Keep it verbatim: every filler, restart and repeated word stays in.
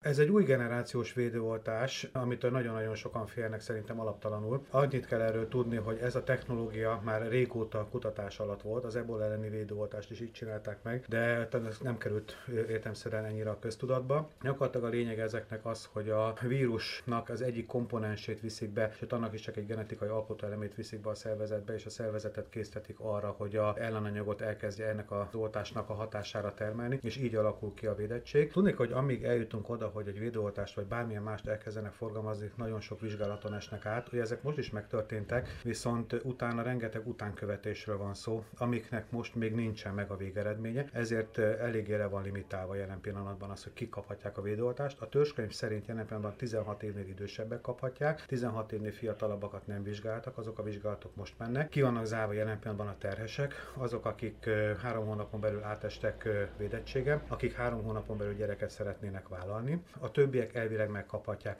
Ez egy új generációs védőoltás, amitől nagyon-nagyon sokan félnek szerintem alaptalanul. Annyit kell erről tudni, hogy ez a technológia már régóta kutatás alatt volt, az ebola elleni védőoltást is így csinálták meg, de ez nem került értelemszerűen ennyire a köztudatba. Gyakorlatilag a lényeg ezeknek az, hogy a vírusnak az egyik komponensét viszik be, és annak is csak egy genetikai alkotóelemét viszik be a szervezetbe, és a szervezetet késztetik arra, hogy a ellenanyagot elkezdje ennek az oltásnak a hatására termelni, és így alakul ki a védettség. Tudnék, hogy amíg eljutunk oda, hogy egy védőoltást vagy bármilyen mást elkezdenek forgalmazni, nagyon sok vizsgálaton esnek át. Ugye ezek most is megtörténtek, viszont utána rengeteg utánkövetésről van szó, amiknek most még nincsen meg a végeredménye, ezért eléggé le van limitálva jelen pillanatban az, hogy kik kaphatják a védőoltást. A törzskönyv szerint jelen pillanatban tizenhat évnél idősebbek kaphatják, tizenhat évnél fiatalabbakat nem vizsgáltak, azok a vizsgálatok most mennek. Ki vannak zárva jelen pillanatban a terhesek, azok, akik három hónapon belül átestek védettségen, akik három hónapon belül gyereket szeretnének vállalni. A többiek elvileg megkaphatják